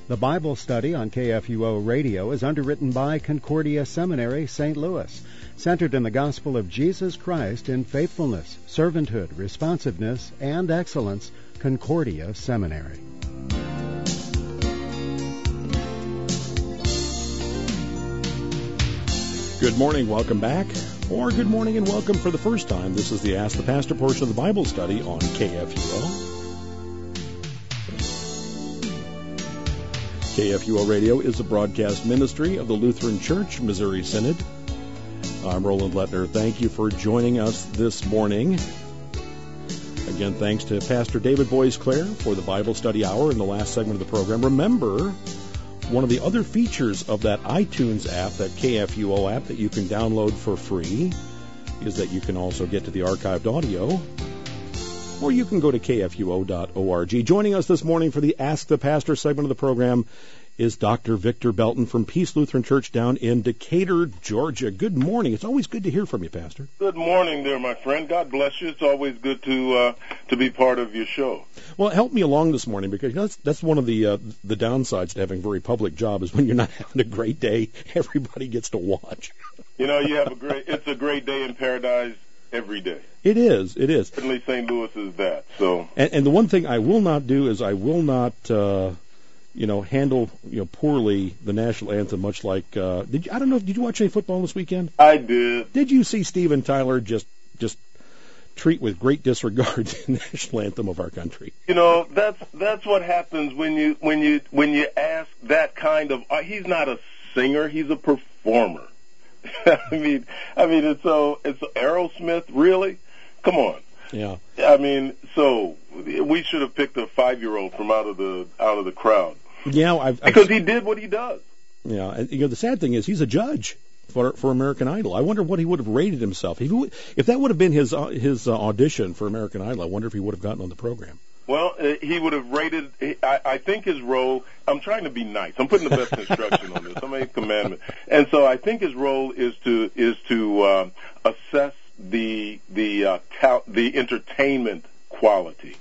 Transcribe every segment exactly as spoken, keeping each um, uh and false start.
The Bible study on K F U O Radio is underwritten by Concordia Seminary, Saint Louis, centered in the gospel of Jesus Christ in faithfulness, servanthood, responsiveness, and excellence. Concordia Seminary. Good morning, welcome back. Or good morning and welcome for the first time. This is the Ask the Pastor portion of the Bible study on K F U O. K F U O Radio is a broadcast ministry of the Lutheran Church, Missouri Synod. I'm Roland Lettner. Thank you for joining us this morning. Again, thanks to Pastor David Boisclair for the Bible study hour in the last segment of the program. Remember, one of the other features of that iTunes app, that K F U O app that you can download for free, is that you can also get to the archived audio, or you can go to K F U O dot org. Joining us this morning for the Ask the Pastor segment of the program is Doctor Victor Belton from Peace Lutheran Church down in Decatur, Georgia. Good morning. It's always good to hear from you, Pastor. Good morning there, my friend. God bless you. It's always good to uh, to be part of your show. Well, help me along this morning, because that's that's one of the uh, the downsides to having a very public job is when you're not having a great day, everybody gets to watch. You know, you have a great. It's a great day in paradise every day. It is. It is. Certainly, Saint Louis is that. So, and, and the one thing I will not do is I will not, uh, you know, handle you know poorly the national anthem. Much like, uh, did you, I don't know. Did you watch any football this weekend? I did. Did you see Steven Tyler just just treat with great disregard the national anthem of our country? You know, that's that's what happens when you when you when you ask that kind of. Uh, he's not a singer. He's a performer. I mean, I mean, it's so it's Aerosmith, really? Come on. Yeah. I mean, so we should have picked a five-year-old from out of the out of the crowd. Yeah, I've, because I've, he did what he does. Yeah, and you know the sad thing is he's a judge for for American Idol. I wonder what he would have rated himself if he would, if that would have been his uh, his uh, audition for American Idol. I wonder if he would have gotten on the program. Well, uh, he would have rated, I, I think his role, I'm trying to be nice. I'm putting the best instruction on this. I'm making commandment. And so I think his role is to is to uh, assess the the uh, ta- the entertainment quality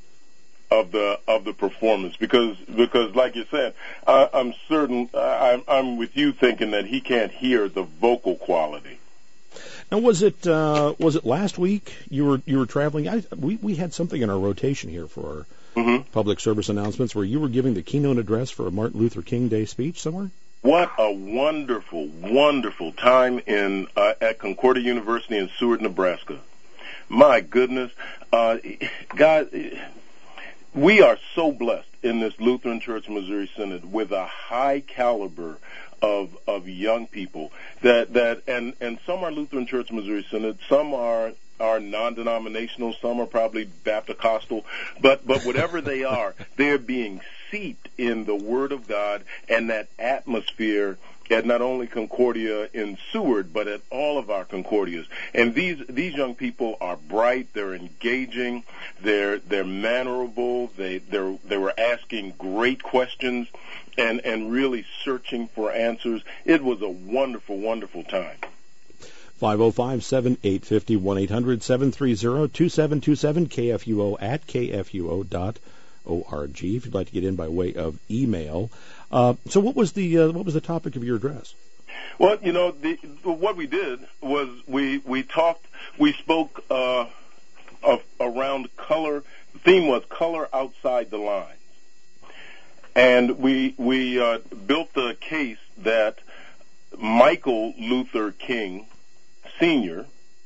of the of the performance, because because like you said, I, I'm certain I, I'm with you thinking that he can't hear the vocal quality. Now, was it uh, was it last week you were you were traveling? I, we we had something in our rotation here for our mm-hmm. public service announcements where you were giving the keynote address for a Martin Luther King Day speech somewhere. What a wonderful, wonderful time in uh, at Concordia University in Seward, Nebraska. My goodness, uh, God, we are so blessed in this Lutheran Church Missouri Synod with a high caliber of of young people that that and and some are Lutheran Church Missouri Synod, some are are non-denominational, some are probably Baptist-costal, but but whatever they are, they're being seeped in the Word of God and that atmosphere at not only Concordia in Seward, but at all of our Concordias. And these these young people are bright, they're engaging, they're they're mannerable, they they they were asking great questions and and really searching for answers. It was a wonderful, wonderful time. five oh five, seven eight five oh, one eight hundred, seven three zero, two seven two seven, K F U O at K F U O dot org if you'd like to get in by way of email. Uh, so what was the uh, what was the topic of your address? Well, you know, the, what we did was we we talked, we spoke uh, of, around color. The theme was color outside the lines, and we we uh, built the case that Michael Luther King Senior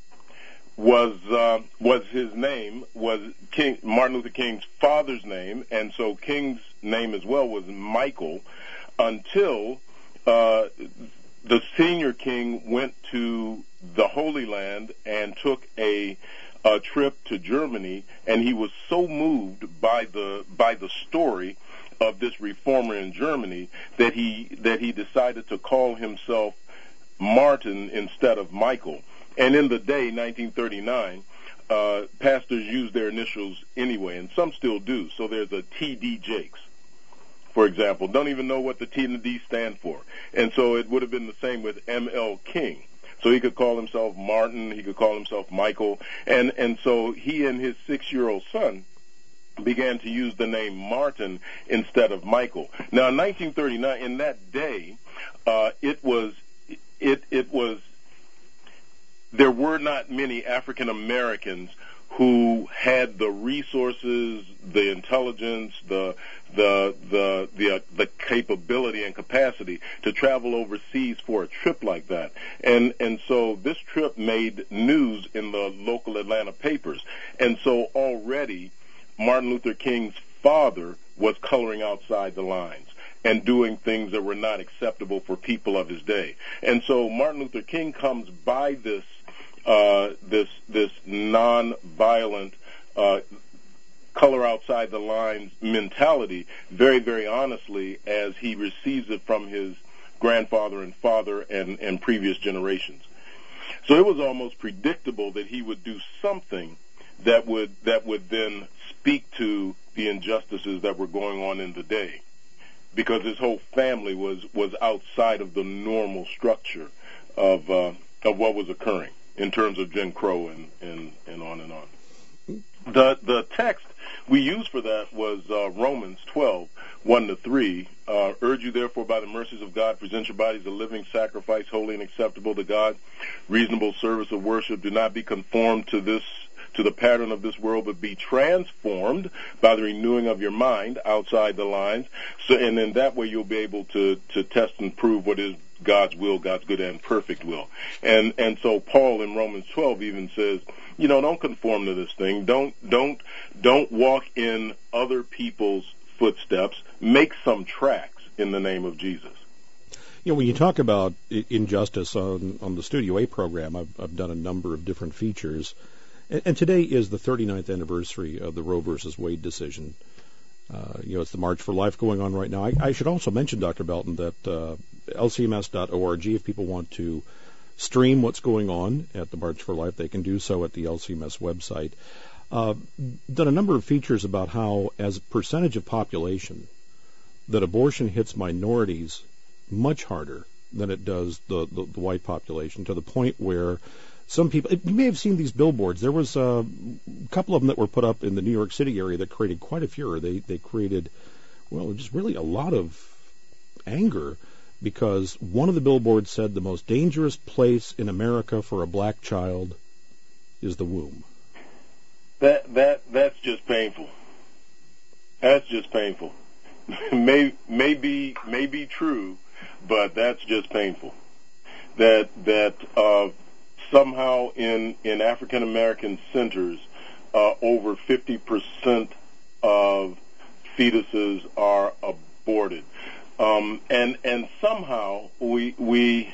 was uh, was his name, was King Martin Luther King's father's name, and so King's name as well was Michael, until uh, the senior king went to the Holy Land and took a, a trip to Germany, and he was so moved by the by the story of this reformer in Germany that he that he decided to call himself Martin instead of Michael. And in the day, nineteen thirty-nine, uh, pastors used their initials anyway, and some still do. So there's a T D Jakes, for example. Don't even know what the T and the D stand for. And so it would have been the same with M L King. So he could call himself Martin, he could call himself Michael. And, and so he and his six-year-old son began to use the name Martin instead of Michael. Now, in nineteen thirty-nine, in that day, uh, it was it it was there were not many African Americans who had the resources, the intelligence, the the the the, uh, the capability and capacity to travel overseas for a trip like that. And and so this trip made news in the local Atlanta papers. And so already Martin Luther King's father was coloring outside the lines and doing things that were not acceptable for people of his day. And so Martin Luther King comes by this Uh, this this non-violent uh, color outside the lines mentality very, very honestly as he receives it from his grandfather and father and, and previous generations. So it was almost predictable that he would do something that would that would then speak to the injustices that were going on in the day, because his whole family was, was outside of the normal structure of uh, of what was occurring in terms of Jim Crow and, and, and on and on. The the text we used for that was uh, Romans twelve, one to three. Uh, Urge you therefore by the mercies of God, present your bodies a living sacrifice, holy and acceptable to God, reasonable service of worship. Do not be conformed to this to the pattern of this world, but be transformed by the renewing of your mind outside the lines. So, and in that way you'll be able to, to test and prove what is God's will, God's good and perfect will. And and so Paul in Romans twelve even says, you know, don't conform to this thing. Don't don't don't walk in other people's footsteps. Make some tracks in the name of Jesus. You know, when you talk about injustice on, on the Studio A program, I've, I've done a number of different features. And, and today is the thirty-ninth anniversary of the Roe versus Wade decision. Uh, you know, it's the March for Life going on right now. I, I should also mention, Doctor Belton, that uh, L C M S dot org, if people want to stream what's going on at the March for Life, they can do so at the L C M S website. Uh, done a number of features about how, as a percentage of population, that abortion hits minorities much harder than it does the, the, the white population, to the point where some people, you may have seen these billboards. There was a couple of them that were put up in the New York City area that created quite a furor. They they created, well, just really a lot of anger, because one of the billboards said the most dangerous place in America for a black child is the womb. That that that's just painful. That's just painful. may may be may be true, but that's just painful. That that uh, somehow in in African American centers, uh, over fifty percent of fetuses are aborted, um, and and somehow we we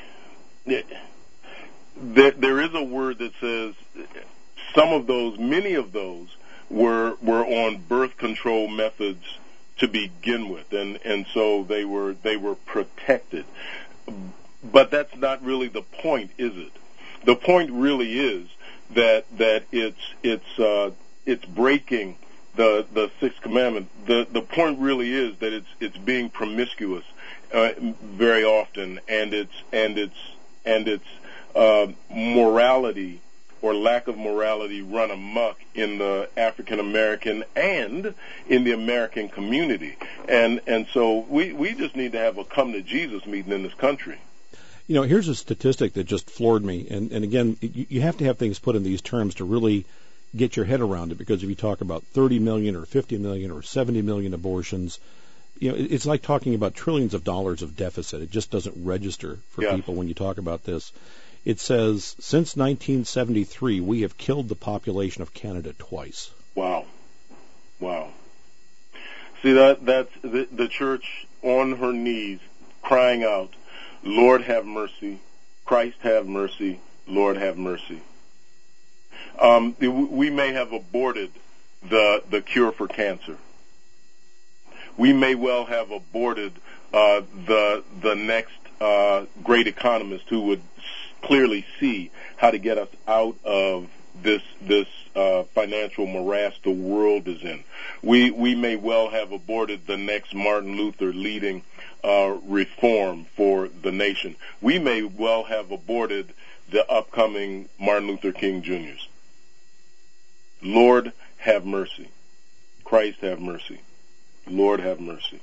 there, there is a word that says some of those, many of those, were were on birth control methods to begin with, and and so they were they were protected. But that's not really the point, is it? The point really is that that it's it's uh, it's breaking the the sixth commandment. The the point really is that it's it's being promiscuous uh, very often, and it's and it's and it's uh, morality or lack of morality run amok in the African American and in the American community, and and so we we just need to have a come to Jesus meeting in this country. You know, here's a statistic that just floored me, and, and again, you, you have to have things put in these terms to really get your head around it, because if you talk about thirty million or fifty million or seventy million abortions, you know, it's like talking about trillions of dollars of deficit. It just doesn't register for yes. people when you talk about this. It says, since nineteen seventy-three, we have killed the population of Canada twice. Wow. Wow. See, that that's the, the church on her knees crying out, Lord have mercy, Christ have mercy, Lord have mercy. Um, we may have aborted the the cure for cancer. We may well have aborted uh, the the next uh, great economist who would clearly see how to get us out of this this uh, financial morass the world is in. We we may well have aborted the next Martin Luther leading uh, reform for the nation. We may well have aborted the upcoming Martin Luther King Juniors. Lord have mercy. Christ have mercy. Lord have mercy.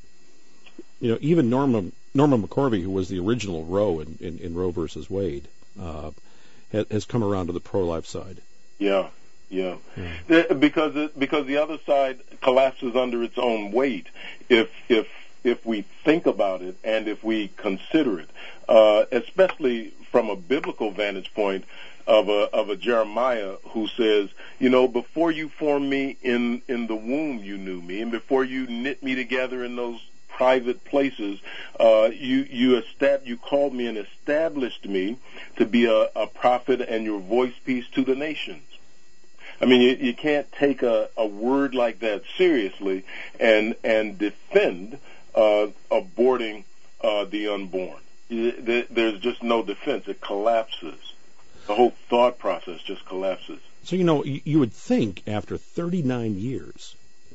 You know, even Norman Norman McCorvey, who was the original Roe in, in, in Roe versus Wade, uh, has, has come around to the pro-life side. Yeah, yeah. yeah. Because it, because the other side collapses under its own weight if if if we think about it and if we consider it, uh, especially from a biblical vantage point of a of a Jeremiah who says, you know, before you formed me in in the womb, you knew me, and before you knit me together in those private places, uh, you you estab- you called me and established me to be a, a prophet and your voice piece to the nations. I mean, you, you can't take a, a word like that seriously and and defend uh, aborting uh, the unborn. There's just no defense. It collapses. The whole thought process just collapses. So, you know, you would think after thirty-nine years,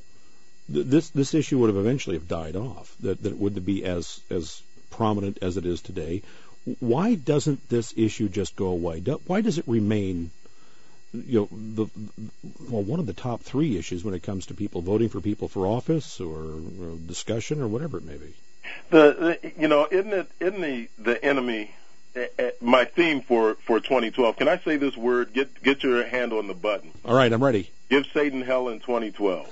this this issue would have eventually have died off, that, that it wouldn't be as as prominent as it is today. Why doesn't this issue just go away? Do, why does it remain, you know, the well one of the top three issues when it comes to people voting for people for office or, or discussion or whatever it may be? The, the you know, isn't it isn't the the enemy uh, my theme for for twenty twelve? Can I say this word? Get get your hand on the button. All right, I'm ready. Give Satan hell in twenty twelve.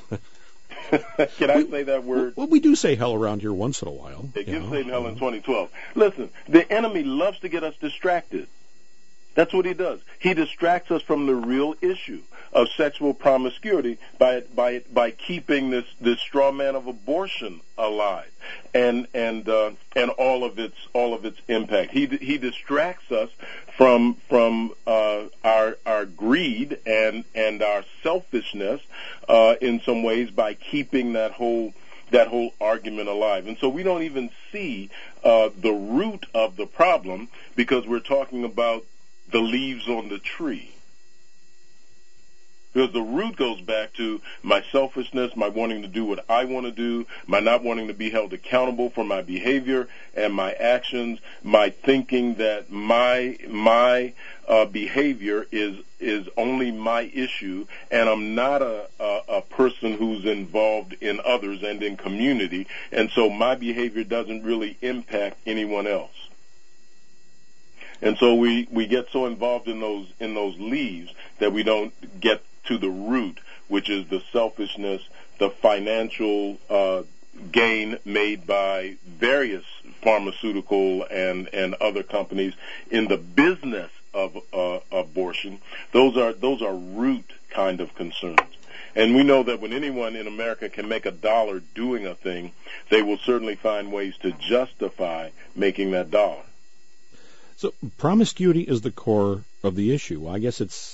Can I we, say that word? Well, we do say hell around here once in a while. Yeah, give know. Satan hell in twenty twelve. Listen, the enemy loves to get us distracted. That's what he does. He distracts us from the real issue of sexual promiscuity by by by keeping this, this straw man of abortion alive and and uh, and all of its all of its impact. He he distracts us from from uh, our our greed and and our selfishness uh, in some ways by keeping that whole that whole argument alive. And so we don't even see uh, the root of the problem because we're talking about the leaves on the tree. Because the root goes back to my selfishness, my wanting to do what I want to do, my not wanting to be held accountable for my behavior and my actions, my thinking that my my uh, behavior is is only my issue, and I'm not a, a, a person who's involved in others and in community, and so my behavior doesn't really impact anyone else. And so we, we get so involved in those in those leaves that we don't get to the root, which is the selfishness, the financial uh, gain made by various pharmaceutical and, and other companies in the business of uh, abortion. Those are those are root kind of concerns. And we know that when anyone in America can make a dollar doing a thing, they will certainly find ways to justify making that dollar. So promiscuity is the core of the issue. I guess it's,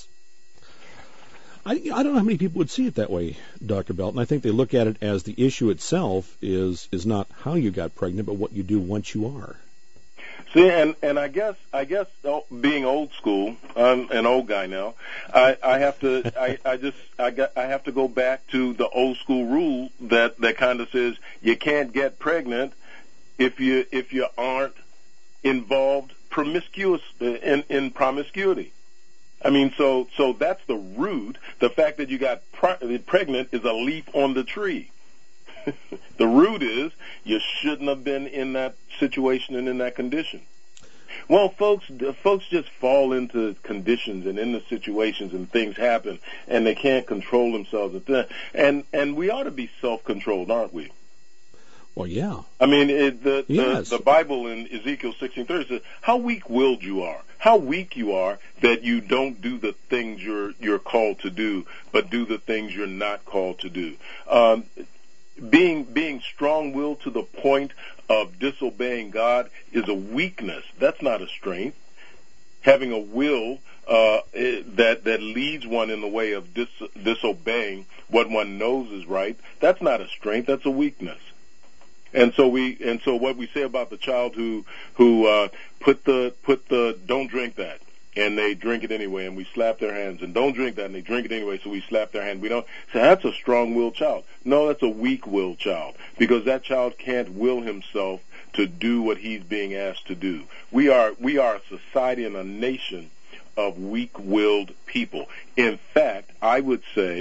I, I don't know how many people would see it that way, Doctor Belton. I think they look at it as the issue itself is is not how you got pregnant, but what you do once you are. See, and, and I guess I guess oh, being old school, I'm an old guy now. I, I have to I, I just I got I have to go back to the old school rule that, that kind of says you can't get pregnant if you if you aren't involved promiscuous in, in promiscuity. I mean, so so that's the root. The fact that you got pre- pregnant is a leaf on the tree. The root is you shouldn't have been in that situation and in that condition. Well, folks, folks just fall into conditions and into situations, and things happen, and they can't control themselves. And and we ought to be self-controlled, aren't we? Well, yeah. I mean, it, the, yes. the the Bible in Ezekiel sixteen thirty says how weak-willed you are, how weak you are that you don't do the things you're you're called to do, but do the things you're not called to do. Um, being being strong-willed to the point of disobeying God is a weakness. That's not a strength. Having a will uh, that that leads one in the way of dis, disobeying what one knows is right, that's not a strength. That's a weakness. And so we, and so what we say about the child who who uh, put the put the don't drink that, and they drink it anyway, and we slap their hands, and don't drink that, and they drink it anyway, so we slap their hand. We don't say that's a strong-willed child. No, that's a weak-willed child, because that child can't will himself to do what he's being asked to do. We are we are a society and a nation of weak-willed people. In fact, I would say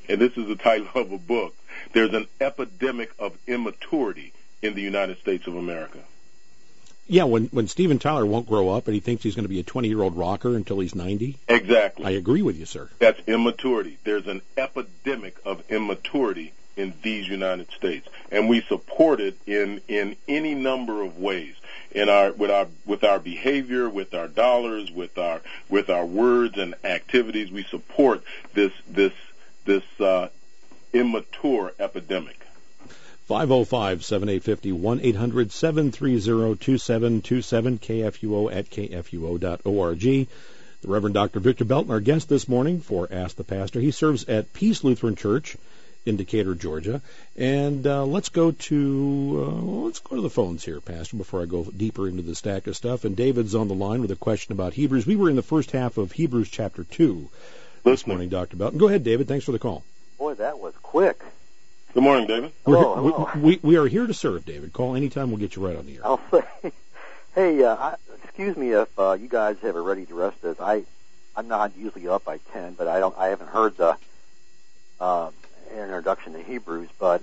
and this is the title of a book, there's an epidemic of immaturity in the United States of America. Yeah, when, when Steven Tyler won't grow up and he thinks he's going to be a twenty-year-old rocker until he's ninety. Exactly. I agree with you, sir. That's immaturity. There's an epidemic of immaturity in these United States, and we support it in, in any number of ways. In our with our with our behavior, with our dollars, with our with our words and activities, we support this this this uh, immature epidemic. five oh five, seven eight five oh, one eight hundred, seven three zero, two seven two seven, K F U O at K F U O dot org. The Reverend Doctor Victor Belton, our guest this morning for Ask the Pastor. He serves at Peace Lutheran Church in Decatur, Georgia. And uh, let's go to uh, let's go to the phones here, Pastor, before I go deeper into the stack of stuff. And David's on the line with a question about Hebrews. We were in the first half of Hebrews chapter two this morning, Doctor Belton. Go ahead, David. Thanks for the call. Boy, that was quick. Good morning, David. Hello, hello. We, we, we are here to serve, David. Call anytime. We'll get you right on the air. I'll say, hey, uh, I, excuse me if uh, you guys have already addressed this. I, I'm not usually up by ten, but I don't. I haven't heard the uh, introduction to Hebrews. But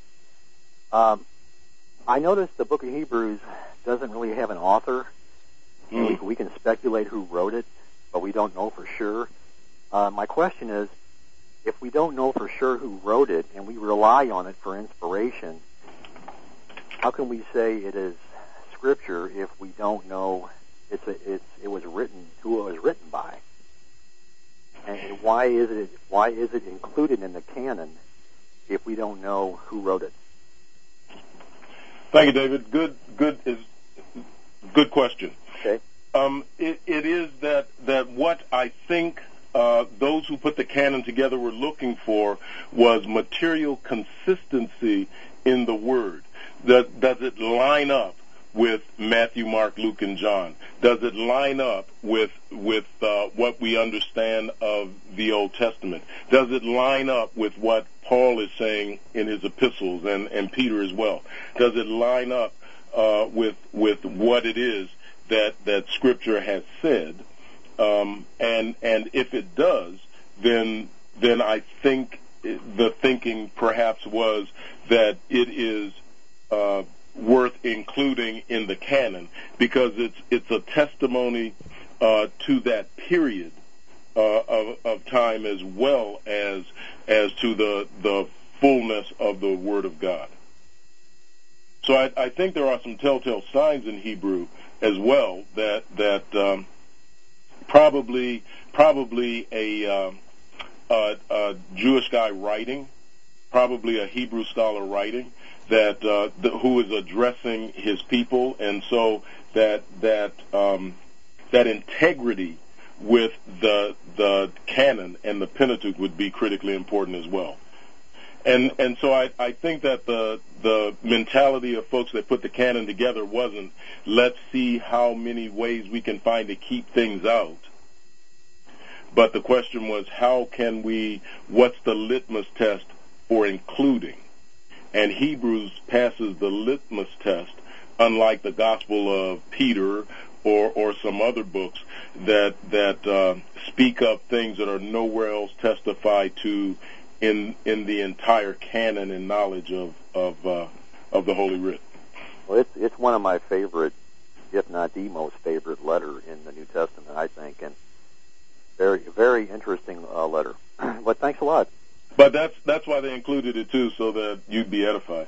um, I noticed the book of Hebrews doesn't really have an author. Mm. We, we can speculate who wrote it, but we don't know for sure. Uh, my question is, if we don't know for sure who wrote it and we rely on it for inspiration, how can we say it is Scripture if we don't know it's a, it's it was written who it was written by? And why is it why is it included in the canon if we don't know who wrote it? Thank you, David. Good good is good question. Okay. Um, it, it is that that what I think. Uh, those who put the canon together were looking for was material consistency in the Word. That, does it line up with Matthew, Mark, Luke, and John? Does it line up with with uh, what we understand of the Old Testament? Does it line up with what Paul is saying in his epistles and, and Peter as well? Does it line up uh, with with what it is that, that Scripture has said? Um, and and if it does, then then I think the thinking perhaps was that it is uh, worth including in the canon because it's it's a testimony uh, to that period uh, of, of time as well as as to the the fullness of the Word of God. So I, I think there are some telltale signs in Hebrew as well that that. Um, Probably, probably a, uh, a, a Jewish guy writing, probably a Hebrew scholar writing that uh, the, who is addressing his people, and so that that um, that integrity with the the canon and the Pentateuch would be critically important as well. And and so I, I think that the the mentality of folks that put the canon together wasn't let's see how many ways we can find to keep things out. But the question was how can we, what's the litmus test for including? And Hebrews passes the litmus test, unlike the Gospel of Peter or or some other books that that uh, speak of things that are nowhere else testified to in in the entire canon and knowledge of of uh, of the Holy Writ. Well, it's it's one of my favorite, if not the most favorite letter in the New Testament, I think, and very very interesting uh, letter. But thanks a lot. But that's that's why they included it too, so that you'd be edified.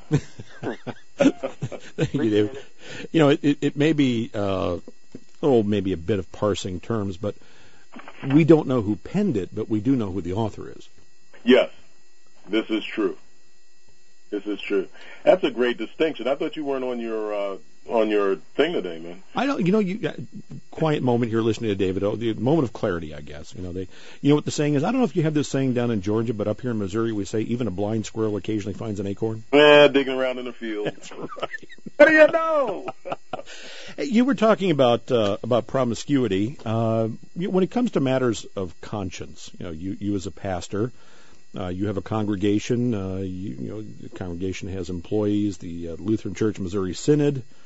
Thank you, David. You know, it, it, it may be uh, oh maybe a bit of parsing terms, but we don't know who penned it, but we do know who the author is. Yes. This is true. This is true. That's a great distinction. I thought you weren't on your uh, on your thing today, man. I don't. You know, you uh, quiet moment here listening to David. Oh, the moment of clarity, I guess. You know, they. You know what the saying is. I don't know if you have this saying down in Georgia, but up here in Missouri, we say even a blind squirrel occasionally finds an acorn. Yeah, digging around in the field. That's right. What do you know? You were talking about uh, about promiscuity. Uh, when it comes to matters of conscience, you know, you you as a pastor. Uh, you have a congregation. Uh, you, you know, the congregation has employees. The uh, Lutheran Church Missouri Synod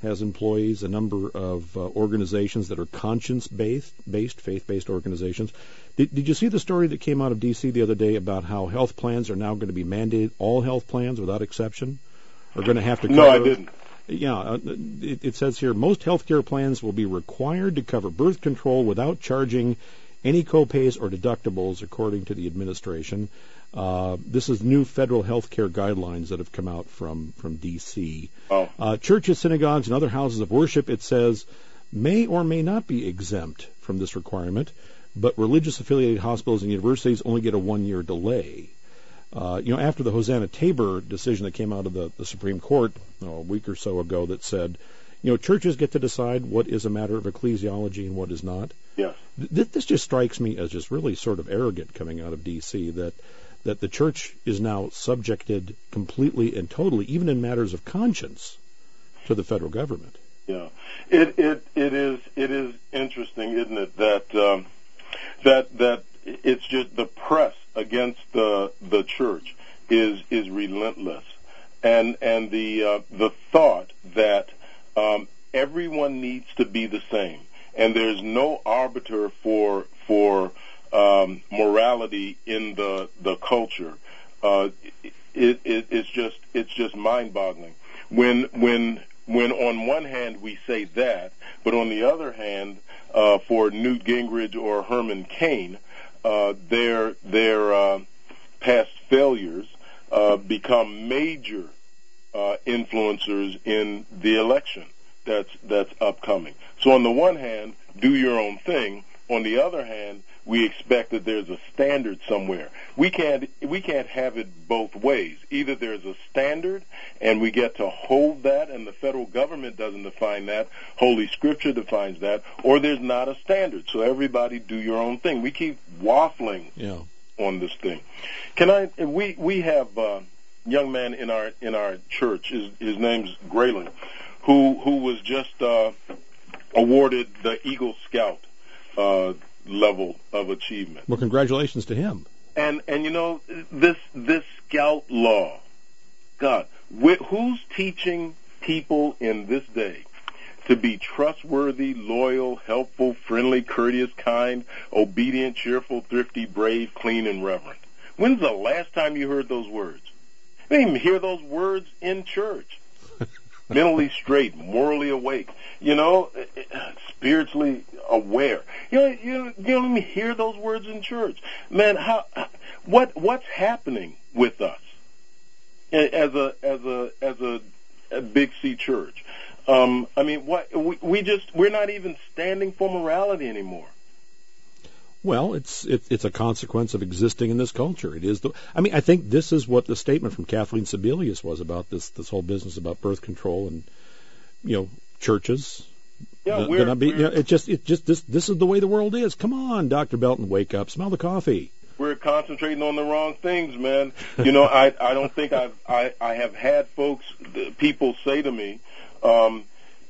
has employees, a number of uh, organizations that are conscience-based, based, faith-based organizations. Did, did you see the story that came out of D C the other day about how health plans are now going to be mandated, all health plans without exception are going to have to cover... No, I didn't. Yeah, uh, it, it says here, most healthcare plans will be required to cover birth control without charging any copays or deductibles, according to the administration. Uh, this is new federal health care guidelines that have come out from, from D C Oh. Uh, churches, synagogues, and other houses of worship, it says, may or may not be exempt from this requirement, but religious-affiliated hospitals and universities only get a one-year delay. Uh, you know, after the Hosanna Tabor decision that came out of the, the Supreme Court oh, a week or so ago that said, you know, churches get to decide what is a matter of ecclesiology and what is not. Yes. Th- this just strikes me as just really sort of arrogant coming out of D C that that the church is now subjected completely and totally, even in matters of conscience, to the federal government. Yeah, it it it is it is interesting, isn't it? That um, that that it's just the press against the the church is is relentless, and and the uh, the thought that um, everyone needs to be the same, and there's no arbiter for for um, morality in the the culture. Uh, it, it it's just it's just mind-boggling when when. When on one hand we say that, but on the other hand, uh, for Newt Gingrich or Herman Cain, uh, their their uh, past failures uh, become major uh, influencers in the election that's that's upcoming. So on the one hand, do your own thing. On the other hand, we expect that there's a standard somewhere. We can't we can't have it both ways. Either there's a standard and we get to hold that, and the federal government doesn't define that, Holy Scripture defines that, or there's not a standard. So everybody do your own thing. We keep waffling yeah. on this thing. Can I? We we have a young man in our in our church. His his name's Graylin, who who was just uh, awarded the Eagle Scout Uh, level of achievement. Well, congratulations to him. And and you know this this Scout law, God, wh- who's teaching people in this day to be trustworthy, loyal, helpful, friendly, courteous, kind, obedient, cheerful, thrifty, brave, clean, and reverent? When's the last time you heard those words? You didn't even hear those words in church. Mentally straight, morally awake, you know, spiritually aware. You know, you, you don't even hear those words in church. Man, how, what, what's happening with us as a, as a, as a, a Big C church? Um, I mean, what, we, we just, we're not even standing for morality anymore. Well, it's it, it's a consequence of existing in this culture. It is the. I mean, I think this is what the statement from Kathleen Sebelius was about this this whole business about birth control and you know churches. Yeah, the, we're, the, you we're know, it just it just this this is the way the world is. Come on, Doctor Belton, wake up, smell the coffee. We're concentrating on the wrong things, man. You know, I I don't think I've I I have had folks people say to me. Um,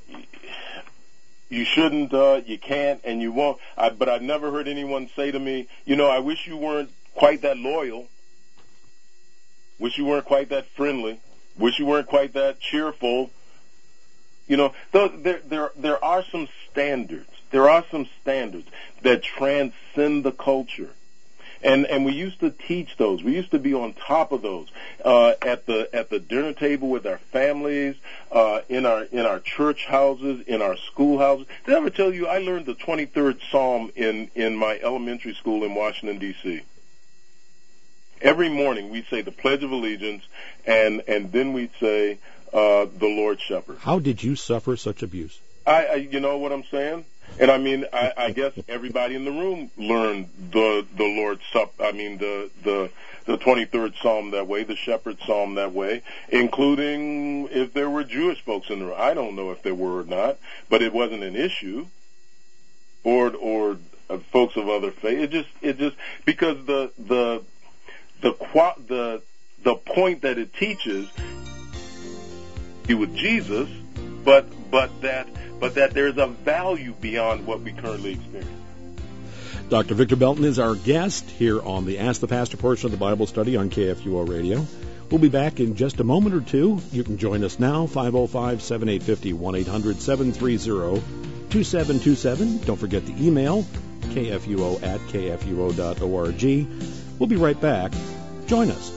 You shouldn't, uh, you can't, and you won't. I, but I've never heard anyone say to me, you know, I wish you weren't quite that loyal. Wish you weren't quite that friendly. Wish you weren't quite that cheerful. You know, there, there, there are some standards. There are some standards that transcend the culture. And and we used to teach those. We used to be on top of those uh, at the at the dinner table with our families, uh, in our in our church houses, in our school houses. Did I ever tell you I learned the twenty-third Psalm in in my elementary school in Washington D C Every morning we'd say the Pledge of Allegiance, and and then we'd say uh, the Lord's Shepherd. How did you suffer such abuse? I, I you know what I'm saying? And I mean, I, I guess everybody in the room learned the the Lord's Supper. I mean, the the the twenty-third Psalm that way, the Shepherd's Psalm that way, including if there were Jewish folks in the room. I don't know if there were or not, but it wasn't an issue. Or or uh, folks of other faith. It just it just because the the the the the point that it teaches be with Jesus, but but that. but that there's a value beyond what we currently experience. Doctor Victor Belton is our guest here on the Ask the Pastor portion of the Bible study on K F U O Radio. We'll be back in just a moment or two. You can join us now, five oh five, seven eight five oh, one eight hundred, seven three zero, two seven two seven. Don't forget the email, k f u o at k f u o dot org. We'll be right back. Join us.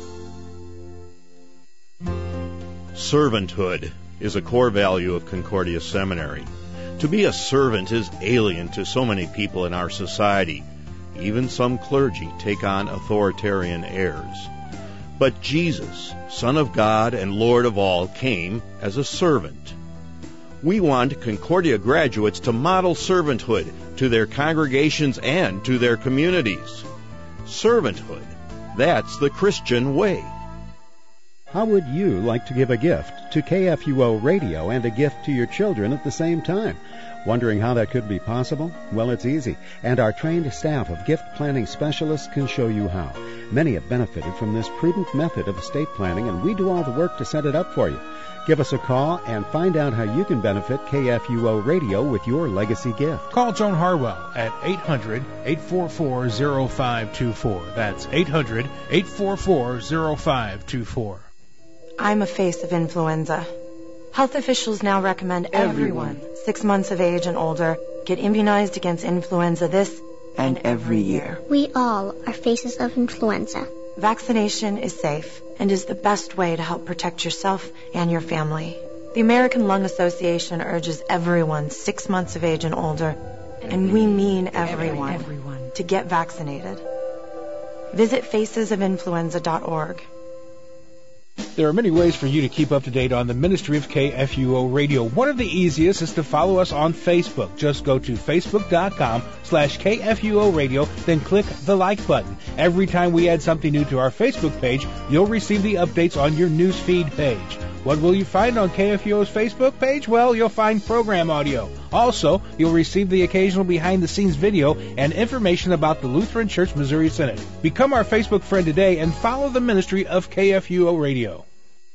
Servanthood is a core value of Concordia Seminary. To be a servant is alien to so many people in our society. Even some clergy take on authoritarian airs. But Jesus, Son of God and Lord of all, came as a servant. We want Concordia graduates to model servanthood to their congregations and to their communities. Servanthood, that's the Christian way. How would you like to give a gift to K F U O Radio and a gift to your children at the same time? Wondering how that could be possible? Well, it's easy, and our trained staff of gift planning specialists can show you how. Many have benefited from this prudent method of estate planning, and we do all the work to set it up for you. Give us a call and find out how you can benefit K F U O Radio with your legacy gift. Call Joan Harwell at eight hundred, eight four four, oh five two four. That's eight hundred, eight four four, oh five two four. I'm a face of influenza. Health officials now recommend everyone, everyone six months of age and older get immunized against influenza this and every year. We all are faces of influenza. Vaccination is safe and is the best way to help protect yourself and your family. The American Lung Association urges everyone six months of age and older, and we mean everyone, everyone. to get vaccinated. Visit faces of influenza dot org. There are many ways for you to keep up to date on the ministry of K F U O Radio. One of the easiest is to follow us on Facebook. Just go to facebook.com slash KFUO Radio, then click the like button. Every time we add something new to our Facebook page, you'll receive the updates on your news feed page. What will you find on K F U O's Facebook page? Well, you'll find program audio. Also, you'll receive the occasional behind-the-scenes video and information about the Lutheran Church Missouri Synod. Become our Facebook friend today and follow the ministry of K F U O Radio.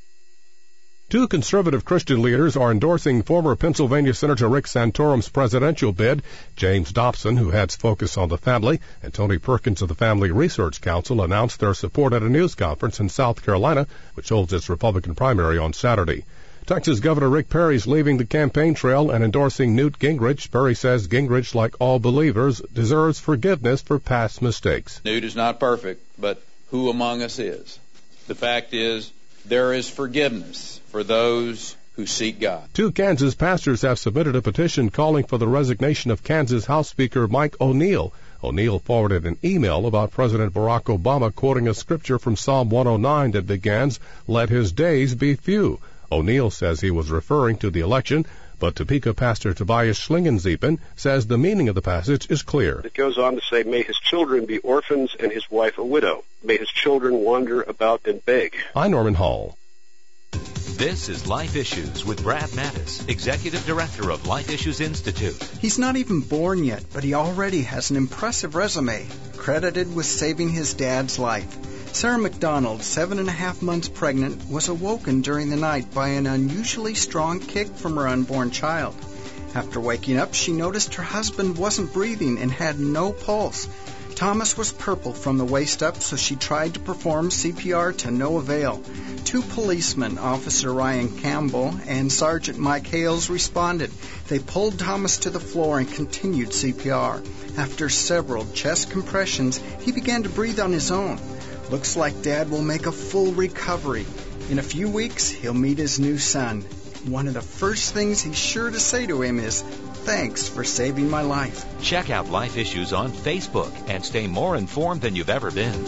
Two conservative Christian leaders are endorsing former Pennsylvania Senator Rick Santorum's presidential bid. James Dobson, who heads Focus on the Family, and Tony Perkins of the Family Research Council announced their support at a news conference in South Carolina, which holds its Republican primary on Saturday. Texas Governor Rick Perry is leaving the campaign trail and endorsing Newt Gingrich. Perry says Gingrich, like all believers, deserves forgiveness for past mistakes. Newt is not perfect, but who among us is? The fact is, there is forgiveness for those who seek God. Two Kansas pastors have submitted a petition calling for the resignation of Kansas House Speaker Mike O'Neill. O'Neill forwarded an email about President Barack Obama quoting a scripture from Psalm one oh nine that begins, "Let his days be few." O'Neill says he was referring to the election, but Topeka pastor Tobias Schlingenziepen says the meaning of the passage is clear. It goes on to say, "May his children be orphans and his wife a widow. May his children wander about and beg." I'm Norman Hall. This is Life Issues with Brad Mattis, Executive Director of Life Issues Institute. He's not even born yet, but he already has an impressive resume, credited with saving his dad's life. Sarah McDonald, seven and a half months pregnant, was awoken during the night by an unusually strong kick from her unborn child. After waking up, she noticed her husband wasn't breathing and had no pulse. Thomas was purple from the waist up, so she tried to perform C P R to no avail. Two policemen, Officer Ryan Campbell and Sergeant Mike Hales, responded. They pulled Thomas to the floor and continued C P R. After several chest compressions, he began to breathe on his own. Looks like Dad will make a full recovery. In a few weeks, he'll meet his new son. One of the first things he's sure to say to him is, "Thanks for saving my life." Check out Life Issues on Facebook and stay more informed than you've ever been.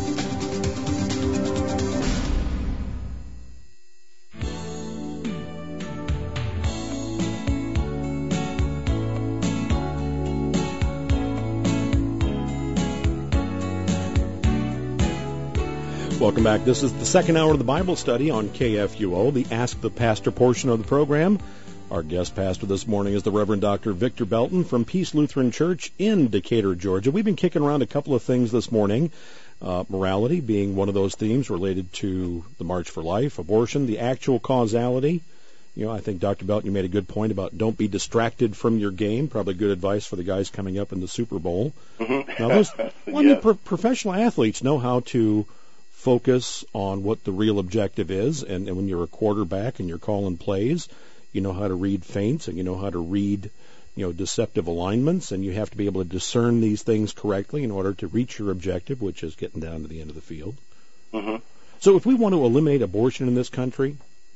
Welcome back. This is the second hour of the Bible study on K F U O, the Ask the Pastor portion of the program. Our guest pastor this morning is the Reverend Doctor Victor Belton from Peace Lutheran Church in Decatur, Georgia. We've been kicking around a couple of things this morning, uh, morality being one of those themes related to the March for Life, abortion, the actual causality. You know, I think, Doctor Belton, you made a good point about don't be distracted from your game. Probably good advice for the guys coming up in the Super Bowl. Mm-hmm. Now, those, well, yeah. I mean, pro- professional athletes know how to focus on what the real objective is, and, and when you're a quarterback and you're calling plays, you know how to read feints and you know how to read, you know, deceptive alignments, and you have to be able to discern these things correctly in order to reach your objective, which is getting down to the end of the field. Mm-hmm. So if we want to eliminate abortion in this country,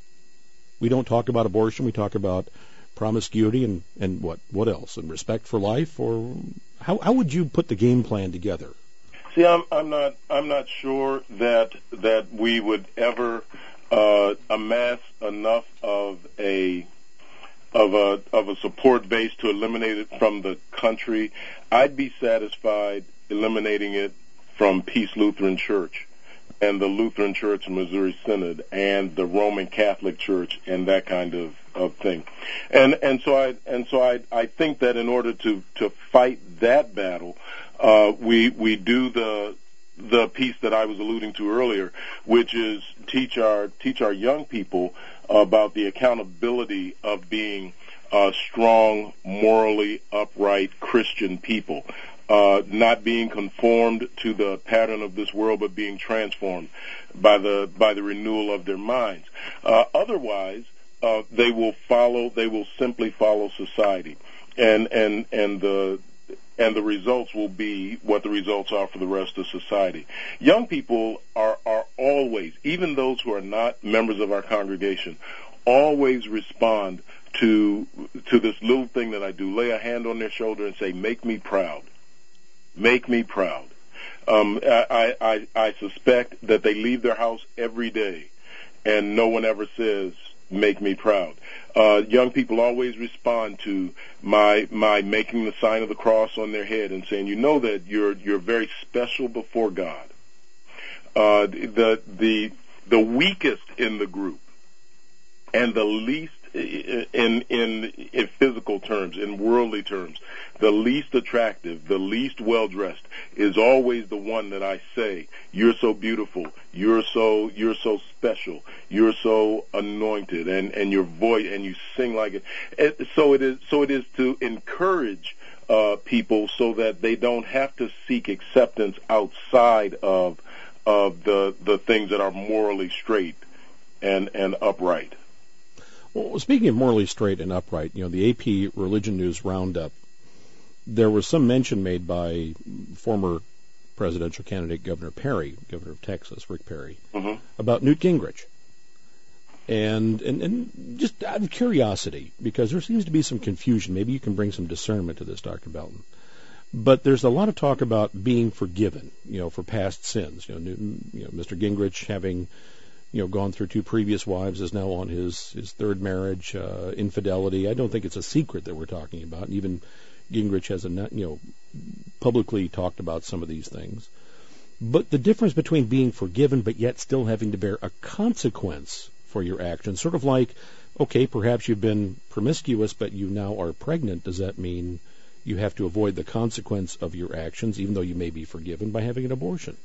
we don't talk about abortion, we talk about promiscuity and, and what what else? And respect for life, or how how would you put the game plan together? See, I'm I'm not I'm not sure that that we would ever uh, amass enough of a of a of a support base to eliminate it from the country. I'd be satisfied eliminating it from Peace Lutheran Church and the Lutheran Church and Missouri Synod and the Roman Catholic Church and that kind of, of thing. And and so I and so I I think that in order to, to fight that battle, uh, we we do the the piece that I was alluding to earlier, which is teach our teach our young people about the accountability of being uh, strong, morally upright Christian people. Uh, not being conformed to the pattern of this world, but being transformed by the by the renewal of their minds. Uh, otherwise, uh, they will follow. They will simply follow society, and and and the and the results will be what the results are for the rest of society. Young people are are always, even those who are not members of our congregation, always respond to to this little thing that I do: lay a hand on their shoulder and say, "Make me proud." Make me proud. Um, I, I, I suspect that they leave their house every day, and no one ever says, "Make me proud." Uh, young people always respond to my my making the sign of the cross on their head and saying, "You know that you're you're very special before God." Uh, the the the weakest in the group and the least in in in physical terms, in worldly terms, the least attractive, the least well-dressed is always the one that I say, "You're so beautiful, you're so you're so special, you're so anointed," and and your voice, and you sing like it. it so it is so it is to encourage uh, people so that they don't have to seek acceptance outside of of the the things that are morally straight and and upright. Well, speaking of morally straight and upright, you know, the A P Religion News Roundup, there was some mention made by former presidential candidate Governor Perry, governor of Texas, Rick Perry, mm-hmm. about Newt Gingrich. And, and and just out of curiosity, because there seems to be some confusion, maybe you can bring some discernment to this, Doctor Belton. But there's a lot of talk about being forgiven, you know, for past sins. You know, Newton, you know, Mister Gingrich having, you know, gone through two previous wives, is now on his, his third marriage, uh, infidelity. I don't think it's a secret that we're talking about. Even Gingrich has, a, you know, publicly talked about some of these things. But the difference between being forgiven but yet still having to bear a consequence for your actions, sort of like, okay, perhaps you've been promiscuous but you now are pregnant. Does that mean you have to avoid the consequence of your actions even though you may be forgiven by having an abortion?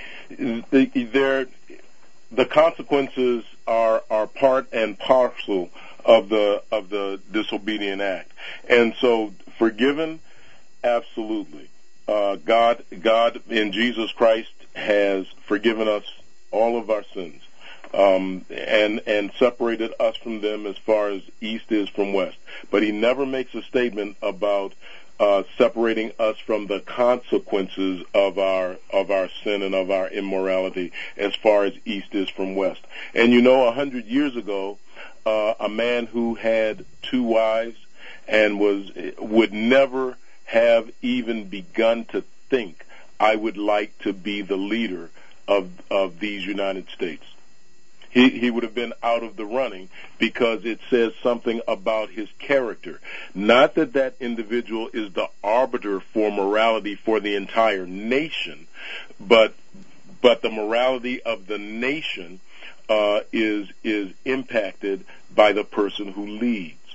There... The consequences are are part and parcel of the of the disobedient act, and so forgiven, absolutely. Uh, God God in Jesus Christ has forgiven us all of our sins, um, and and separated us from them as far as east is from west. But He never makes a statement about Uh, separating us from the consequences of our of our sin and of our immorality as far as east is from west. And you know, a hundred years ago, uh, a man who had two wives and was would never have even begun to think, "I would like to be the leader of of these United States." He, he would have been out of the running because it says something about his character. Not that that individual is the arbiter for morality for the entire nation, but but the morality of the nation uh, is is impacted by the person who leads,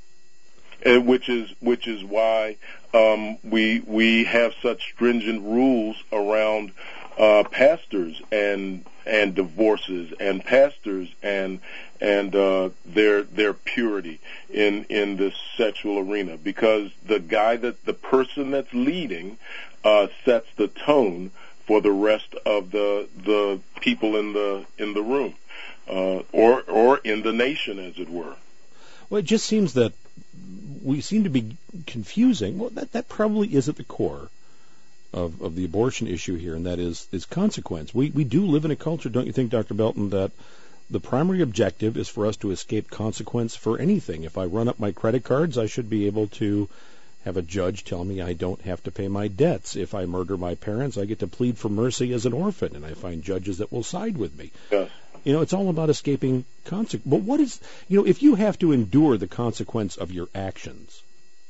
and which is which is why um, we we have such stringent rules around uh, pastors and. and divorces and pastors and and uh, their their purity in in this sexual arena, because the guy that the person that's leading uh, sets the tone for the rest of the the people in the in the room, uh, or or in the nation, as it were. Well, it just seems that we seem to be confusing. Well, that that probably is at the core of of the abortion issue here, and that is is consequence. We we do live in a culture, don't you think, Doctor Belton, that the primary objective is for us to escape consequence for anything. If I run up my credit cards, I should be able to have a judge tell me I don't have to pay my debts. If I murder my parents, I get to plead for mercy as an orphan, and I find judges that will side with me. Yes. You know, it's all about escaping consequence. But what is, you know, if you have to endure the consequence of your actions,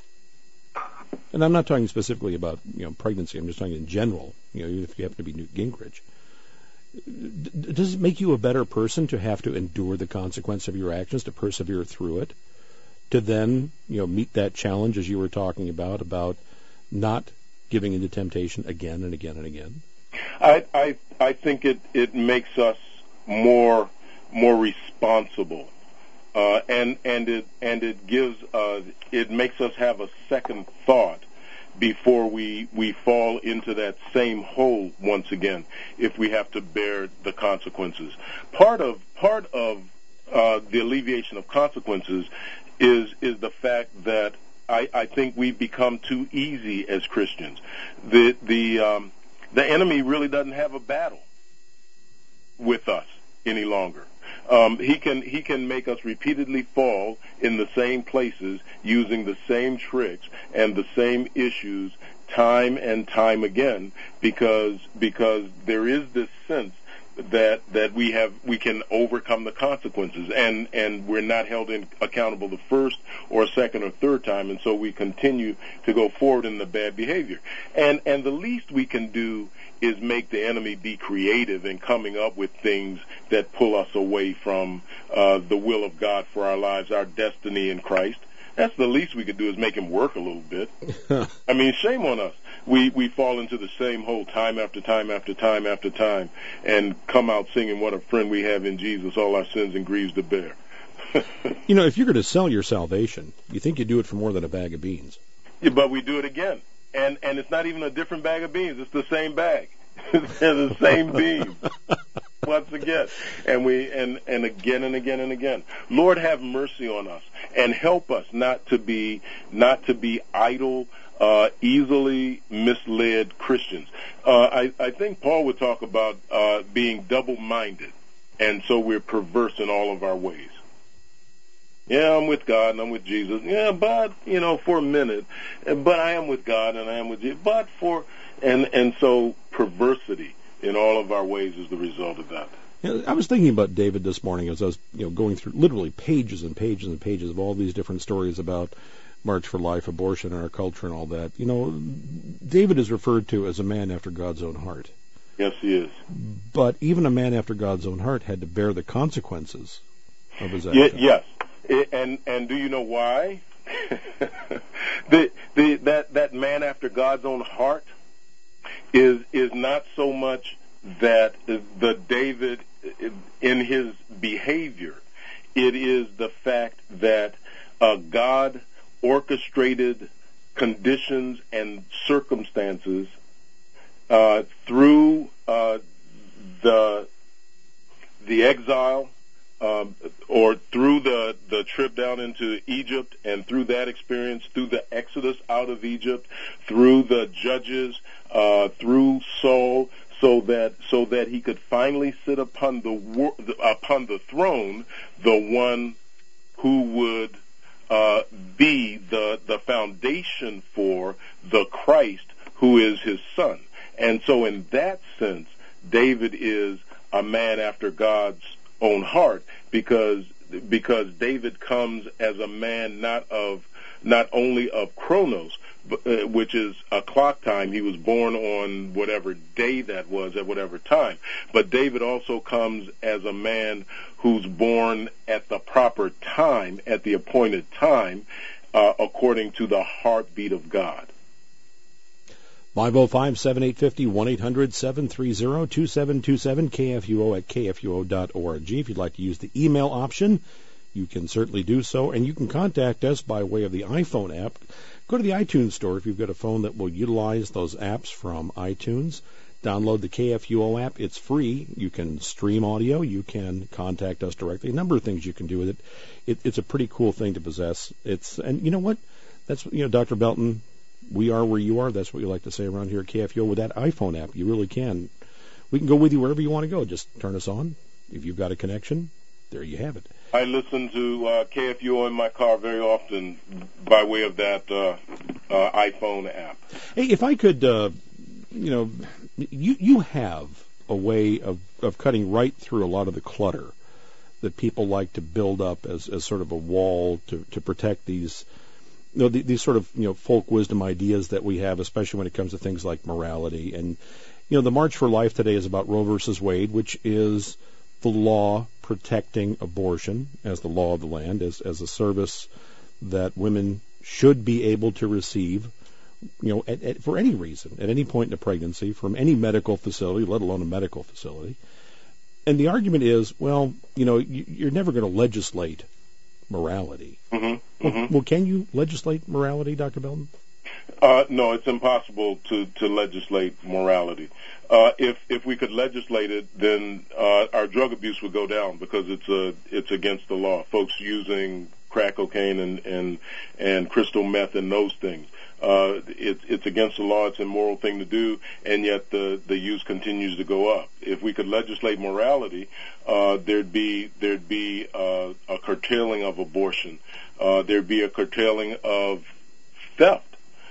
and I'm not talking specifically about, you know, pregnancy, I'm just talking in general, you know, even if you happen to be Newt Gingrich, d- does it make you a better person to have to endure the consequence of your actions, to persevere through it, to then, you know, meet that challenge, as you were talking about, about not giving into temptation again and again and again? I I, I think it, it makes us more more responsible, uh, and and it and it gives uh, it makes us have a second thought before we we fall into that same hole once again, if we have to bear the consequences. Part of part of uh, the alleviation of consequences is is the fact that I, I think we become too easy as Christians. The the um, the enemy really doesn't have a battle with us any longer. Um, he can he can make us repeatedly fall in the same places using the same tricks and the same issues time and time again, because because there is this sense that that we have we can overcome the consequences, and and we're not held in, accountable the first or second or third time, and so we continue to go forward in the bad behavior. And and the least we can do is make the enemy be creative in coming up with things that pull us away from uh, the will of God for our lives, our destiny in Christ. That's the least we could do, is make him work a little bit. I mean, shame on us. We we fall into the same hole time after time after time after time, and come out singing what a friend we have in Jesus, all our sins and griefs to bear. You know, if you're going to sell your salvation, you think you do it for more than a bag of beans. Yeah, but we do it again. And and it's not even a different bag of beans. It's the same bag. They're the same beans. Once again. And we and, and again and again and again. Lord, have mercy on us and help us not to be not to be idle, uh, easily misled Christians. Uh, I, I think Paul would talk about uh, being double-minded, and so we're perverse in all of our ways. Yeah, I'm with God and I'm with Jesus. Yeah, but, you know, for a minute. But I am with God and I am with Jesus. But for, and and so perversity in all of our ways is the result of that. You know, I was thinking about David this morning as I was, you know, going through literally pages and pages and pages of all these different stories about March for Life, abortion in our culture and all that. You know, David is referred to as a man after God's own heart. Yes, he is. But even a man after God's own heart had to bear the consequences of his actions. Yes. And and do you know why? the the that that man after God's own heart is is not so much that the David in his behavior. It is the fact that uh, God orchestrated conditions and circumstances uh, through uh, the the exile. Um, or through the, the trip down into Egypt, and through that experience, through the exodus out of Egypt, through the judges, uh, through Saul, so that so that he could finally sit upon the upon the throne, the one who would uh, be the the foundation for the Christ who is his son. And so, in that sense, David is a man after God's own heart, because because David comes as a man not of not only of Chronos, but, uh, which is a clock time. He was born on whatever day that was at whatever time. But David also comes as a man who's born at the proper time, at the appointed time, uh, according to the heartbeat of God. five oh five, seven eight five oh, one eight hundred, seven three zero, two seven two seven, K F U O at K F U O dot org. If you'd like to use the email option, you can certainly do so, and you can contact us by way of the iPhone app. Go to the iTunes store if you've got a phone that will utilize those apps from iTunes. download the K F U O app. It's free. You can stream audio. You can contact us directly. A number of things you can do with it. it it's a pretty cool thing to possess. It's and you know what? That's you know, Doctor Belton, we are where you are. That's what we like to say around here at K F U O. With that iPhone app, you really can. We can go with you wherever you want to go. Just turn us on. If you've got a connection, there you have it. I listen to uh, K F U O in my car very often by way of that uh, uh, iPhone app. Hey, if I could, uh, you know, you you have a way of, of cutting right through a lot of the clutter that people like to build up as, as sort of a wall to, to protect these, you know, the, these sort of you know folk wisdom ideas that we have, especially when it comes to things like morality. And you know, the March for Life today is about Roe versus Wade, which is the law protecting abortion as the law of the land, as as a service that women should be able to receive, you know, at, at, for any reason, at any point in a pregnancy, from any medical facility, let alone a medical facility. And the argument is, well, you know, you, you're never going to legislate morality. Mm-hmm. Well, Mm-hmm. well, can you legislate morality, Doctor Belton? Uh, no, it's impossible to, to legislate morality. Uh, if if we could legislate it, then uh, our drug abuse would go down because it's a it's against the law. Folks using crack cocaine and and, and crystal meth and those things. Uh, it's it's against the law. It's an immoral thing to do, and yet the the use continues to go up. If we could legislate morality, uh, there'd be there'd be uh, a curtailing of abortion. Uh, there'd be a curtailing of theft.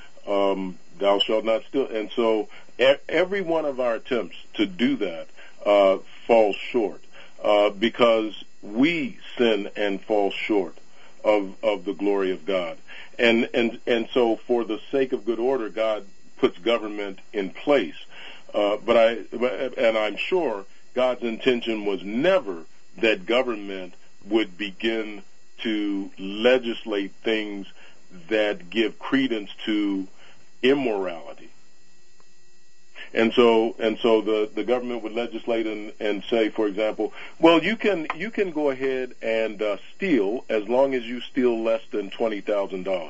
Um, thou shalt not steal. And so e- every one of our attempts to do that uh, falls short uh, because we sin and fall short of of the glory of God. And and and so for the sake of good order, God puts government in place. Uh, but I and I'm sure God's intention was never that government would begin to legislate things that give credence to immorality. And so and so the, the government would legislate and, and say, for example, well, you can you can go ahead and uh, steal as long as you steal less than twenty thousand dollars.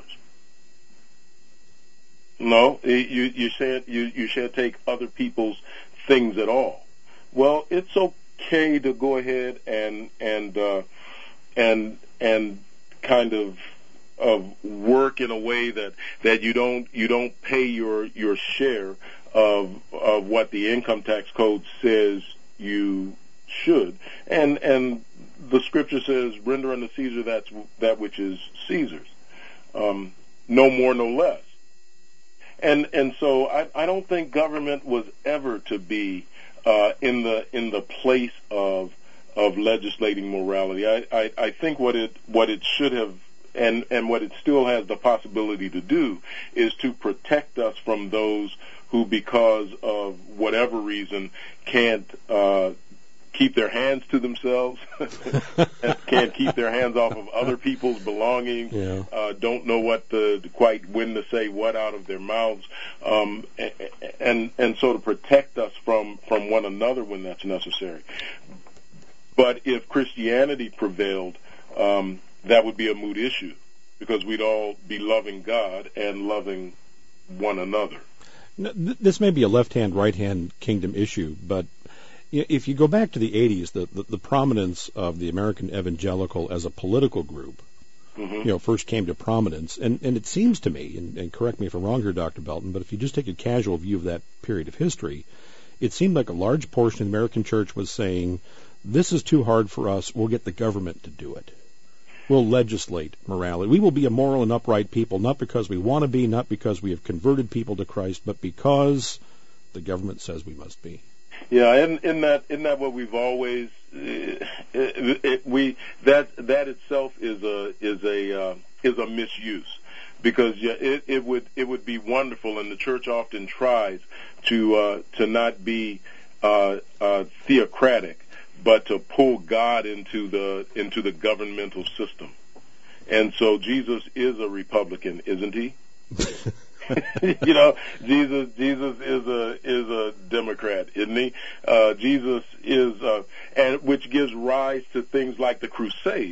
No, you you shan't you, you shan't take other people's things at all. Well, it's okay to go ahead and and uh, and and kind of of work in a way that, that you don't you don't pay your your share of of what the income tax code says you should, and and the scripture says, render unto Caesar that that which is Caesar's, um, no more, no less. And and so I, I don't think government was ever to be uh, in the in the place of of legislating morality. I, I, I think what it what it should have and and what it still has the possibility to do is to protect us from those who, because of whatever reason, can't uh, keep their hands to themselves, can't keep their hands off of other people's belongings, yeah. uh, don't know what to quite when to say what out of their mouths, um, and and so to protect us from from one another when that's necessary. But if Christianity prevailed, um, that would be a moot issue because we'd all be loving God and loving one another. This may be a left-hand, right-hand kingdom issue, but if you go back to the eighties, the, the, the prominence of the American evangelical as a political group, mm-hmm. you know, first came to prominence, and, and it seems to me, and, and correct me if I'm wrong here, Doctor Belton, but if you just take a casual view of that period of history, it seemed like a large portion of the American church was saying, this is too hard for us, we'll get the government to do it. We'll legislate morality. We will be a moral and upright people, not because we want to be, not because we have converted people to Christ, but because the government says we must be. Yeah, and in that, in that, what we've always, it, it, it, we that that itself is a is a uh, is a misuse, because yeah, it, it would it would be wonderful, and the church often tries to uh, to not be uh, uh, theocratic, but to pull God into the into the governmental system. And so Jesus is a Republican, isn't he? you know, Jesus Jesus is a is a Democrat, isn't he? Uh, Jesus is, uh, and which gives rise to things like the Crusades,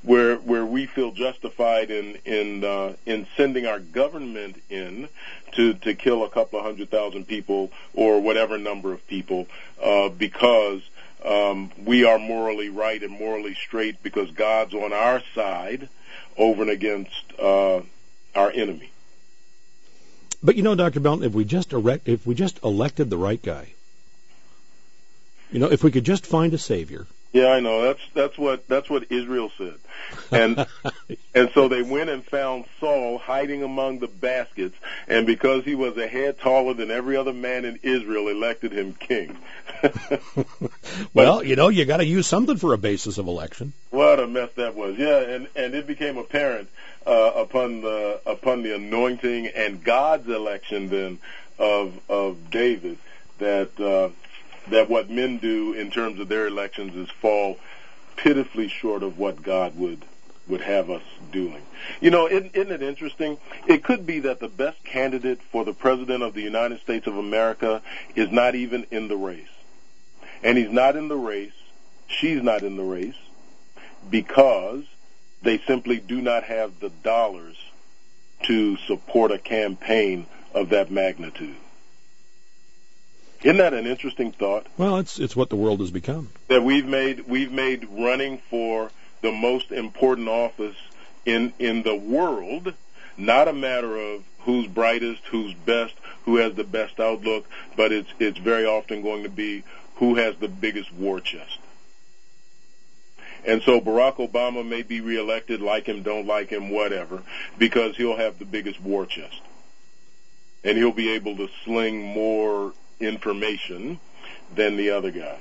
where where we feel justified in in uh, in sending our government in to to kill a couple of hundred thousand people or whatever number of people uh, because um, we are morally right and morally straight because God's on our side over and against uh, our enemy. But you know, Doctor Belton, if we just erect, if we just elected the right guy, you know, if we could just find a savior. Yeah, I know. That's that's what that's what Israel said, and and so they went and found Saul hiding among the baskets, and because he was a head taller than every other man in Israel, elected him king. Well, you know, you got to use something for a basis of election. What a mess that was! Yeah, and and it became apparent uh, upon the upon the anointing and God's election then of of David that. Uh, that what men do in terms of their elections is fall pitifully short of what God would would have us doing. You know, isn't, isn't it interesting? It could be that the best candidate for the President of the United States of America is not even in the race. And he's not in the race, she's not in the race, because they simply do not have the dollars to support a campaign of that magnitude. Isn't that an interesting thought? Well, it's it's what the world has become. That we've made we've made running for the most important office in in the world not a matter of who's brightest, who's best, who has the best outlook, but it's it's very often going to be who has the biggest war chest. And so Barack Obama may be reelected, like him, don't like him, whatever, because he'll have the biggest war chest. And he'll be able to sling more information than the other guy.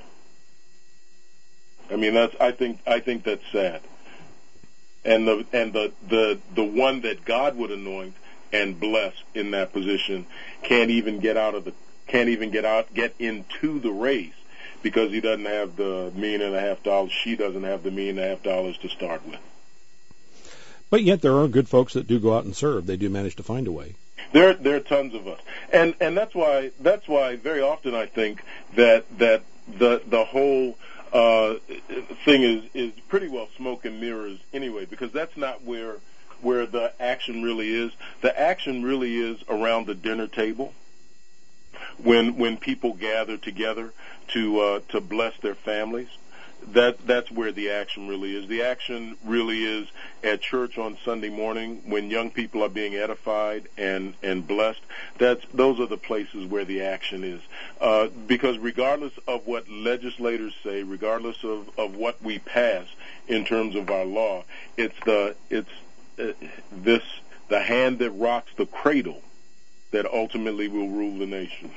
I mean, that's I think I think that's sad. And the and the the the one that God would anoint and bless in that position can't even get out of the can't even get out get into the race because he doesn't have the million and a half dollars. She doesn't have the million and a half dollars to start with. But yet there are good folks that do go out and serve. They do manage to find a way. There, there are tons of us, and and that's why that's why very often I think that that the the whole uh, thing is is pretty well smoke and mirrors anyway, because that's not where where the action really is. The action really is around the dinner table when when people gather together to uh, to bless their families. That that's where the action really is. The action really is at church on Sunday morning when young people are being edified and, and blessed. That's those are the places where the action is. Uh, because regardless of what legislators say, regardless of, of what we pass in terms of our law, it's the it's uh, this the hand that rocks the cradle that ultimately will rule the nation.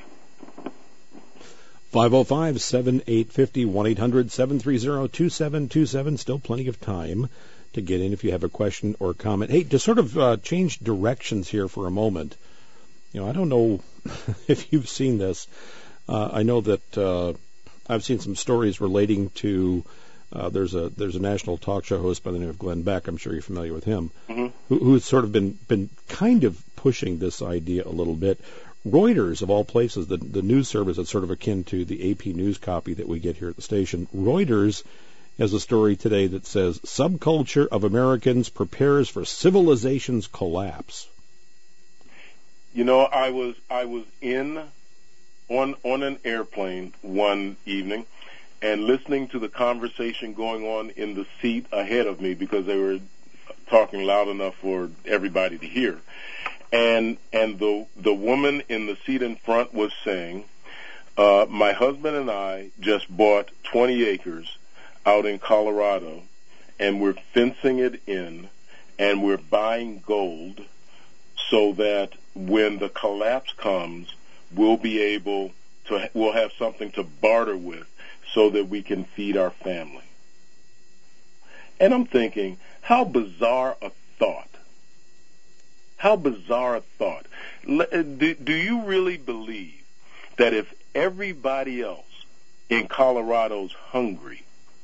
five oh five, seven eight five oh, one eight hundred, seven three zero, two seven two seven. Still plenty of time to get in if you have a question or comment. Hey, to sort of uh, change directions here for a moment, you know, I don't know if you've seen this. Uh, I know that uh, I've seen some stories relating to uh, there's a there's a national talk show host by the name of Glenn Beck. I'm sure you're familiar with him, mm-hmm. who, who's sort of been been kind of pushing this idea a little bit. Reuters, of all places, the, the news service that's sort of akin to the A P News copy that we get here at the station, Reuters has a story today that says, subculture of Americans prepares for civilization's collapse. You know, I was I was in on on an airplane one evening and listening to the conversation going on in the seat ahead of me because they were talking loud enough for everybody to hear. And and the the woman in the seat in front was saying, uh, my husband and I just bought twenty acres out in Colorado, and we're fencing it in, and we're buying gold so that when the collapse comes, we'll be able to, we'll have something to barter with so that we can feed our family. And I'm thinking, how bizarre a thought. How bizarre a thought. Do, do you really believe that if everybody else in Colorado's hungry,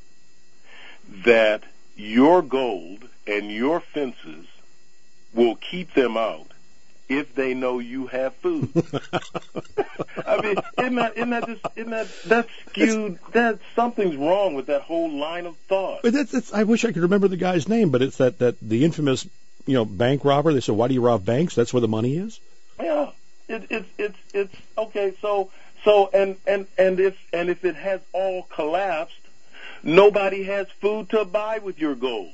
that your gold and your fences will keep them out if they know you have food. I mean, isn't that, isn't that just, isn't that, that's skewed, that, something's wrong with that whole line of thought. But that's, that's, I wish I could remember the guy's name, but it's that, that the infamous, you know, bank robber. They said, why do you rob banks? That's where the money is? Yeah. It, it's, it's, it's, okay, so, so, and, and, and if, and if it has all collapsed, nobody has food to buy with your gold.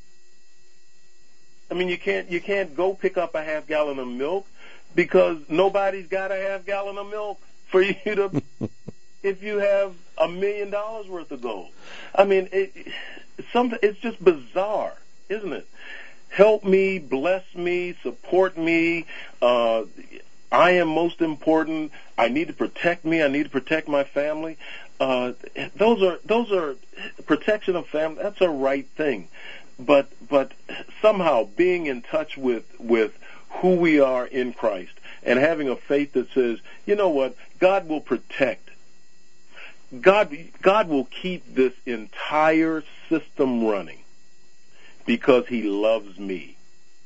I mean, you can't you can't go pick up a half gallon of milk because nobody's got a half gallon of milk for you to. If you have a million dollars worth of gold, I mean, it, some it's just bizarre, isn't it? Help me, bless me, support me. Uh, I am most important. I need to protect me. I need to protect my family. Uh, those are those are protection of family. That's a right thing. But but somehow being in touch with, with who we are in Christ and having a faith that says, you know what, God will protect. God God will keep this entire system running because He loves me.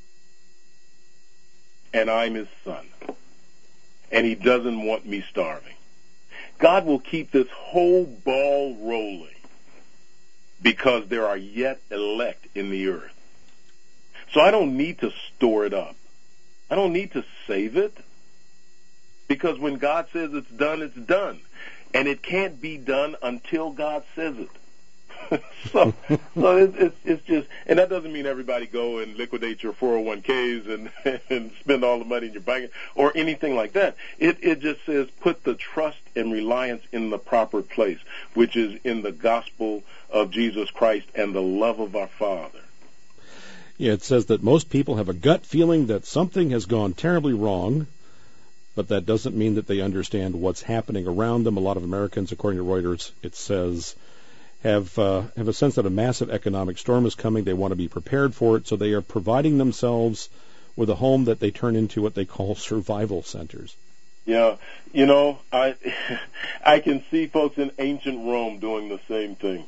And I'm His son. And He doesn't want me starving. God will keep this whole ball rolling because there are yet elect in the earth. So I don't need to store it up. I don't need to save it. Because when God says it's done, it's done. And it can't be done until God says it. so so it's, it's, it's just, and that doesn't mean everybody go and liquidate your four oh one k's and, and spend all the money in your bank or anything like that. It, it just says put the trust and reliance in the proper place, which is in the gospel of Jesus Christ and the love of our Father. Yeah, it says that most people have a gut feeling that something has gone terribly wrong, but that doesn't mean that they understand what's happening around them. A lot of Americans, according to Reuters, it says, have uh, have a sense that a massive economic storm is coming. They want to be prepared for it, so they are providing themselves with a home that they turn into what they call survival centers. Yeah, you know, I I can see folks in ancient Rome doing the same thing.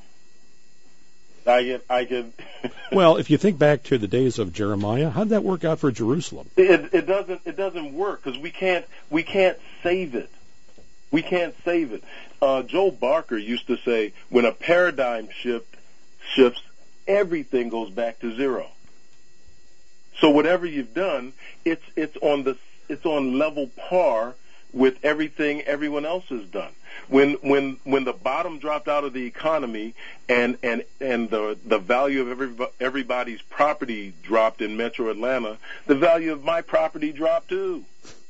I can, I can. Well, if you think back to the days of Jeremiah, how did that work out for Jerusalem? It, it doesn't. It doesn't work because we can't. We can't save it. We can't save it. Uh, Joel Barker used to say, when a paradigm shift shifts, everything goes back to zero. So whatever you've done, it's it's on the it's on level par with everything everyone else has done. When when when the bottom dropped out of the economy and and and the the value of every, everybody's property dropped in Metro Atlanta, the value of my property dropped too.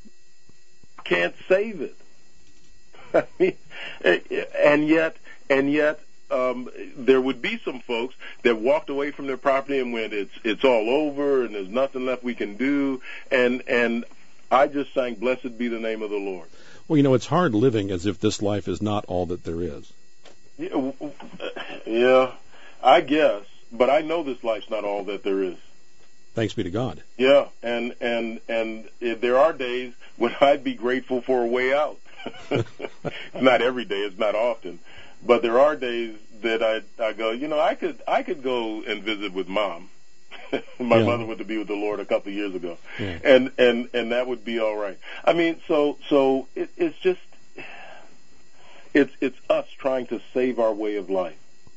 Can't save it. I mean, and yet and yet um, there would be some folks that walked away from their property and went, it's it's all over and there's nothing left we can do. And and I just sang, "Blessed be the name of the Lord." Well, you know, it's hard living as if this life is not all that there is. Yeah, yeah, I guess, but I know this life's not all that there is. Thanks be to God. Yeah, and and and there are days when I'd be grateful for a way out. It's not every day, it's not often, but there are days that I I go, you know, I could I could go and visit with Mom. My yeah. mother went to be with the Lord a couple of years ago, yeah. and and and that would be all right. I mean, so so it, it's just it's it's us trying to save our way of life.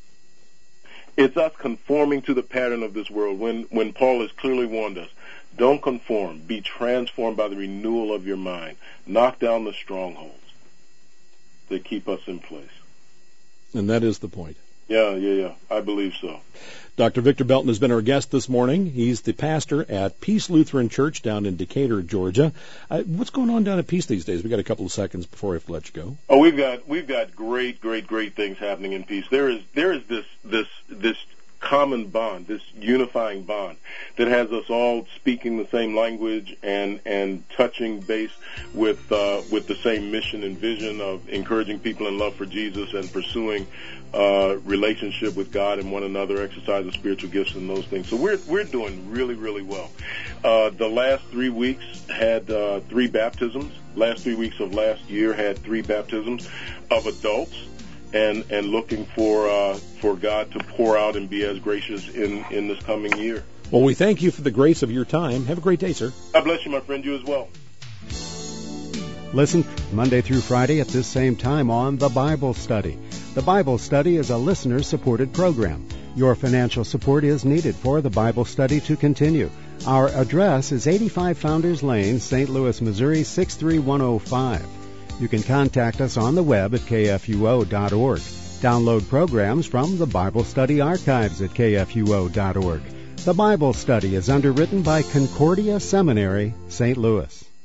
It's us conforming to the pattern of this world. When when Paul has clearly warned us, don't conform, be transformed by the renewal of your mind. Knock down the strongholds that keep us in place. And that is the point. Yeah, yeah, yeah. I believe so. Doctor Victor Belton has been our guest this morning. He's the pastor at Peace Lutheran Church down in Decatur, Georgia. Uh, what's going on down at Peace these days? We got a couple of seconds before I have to let you go. Oh, we've got we've got great, great, great things happening in Peace. There is there is this this this common bond, this unifying bond that has us all speaking the same language and and touching base with uh, with the same mission and vision of encouraging people in love for Jesus and pursuing uh, relationship with God and one another, exercise of spiritual gifts and those things. So we're we're doing really, really well. Uh, the last three weeks had uh, three baptisms. Last three weeks of last year had three baptisms of adults. and and looking for uh, for God to pour out and be as gracious in, in this coming year. Well, we thank you for the grace of your time. Have a great day, sir. God bless you, my friend. You as well. Listen Monday through Friday at this same time on The Bible Study. The Bible Study is a listener-supported program. Your financial support is needed for The Bible Study to continue. Our address is eighty-five Founders Lane, Saint Louis, Missouri, six three one oh five. You can contact us on the web at k f u o dot org. Download programs from the Bible Study archives at k f u o dot org. The Bible Study is underwritten by Concordia Seminary, Saint Louis.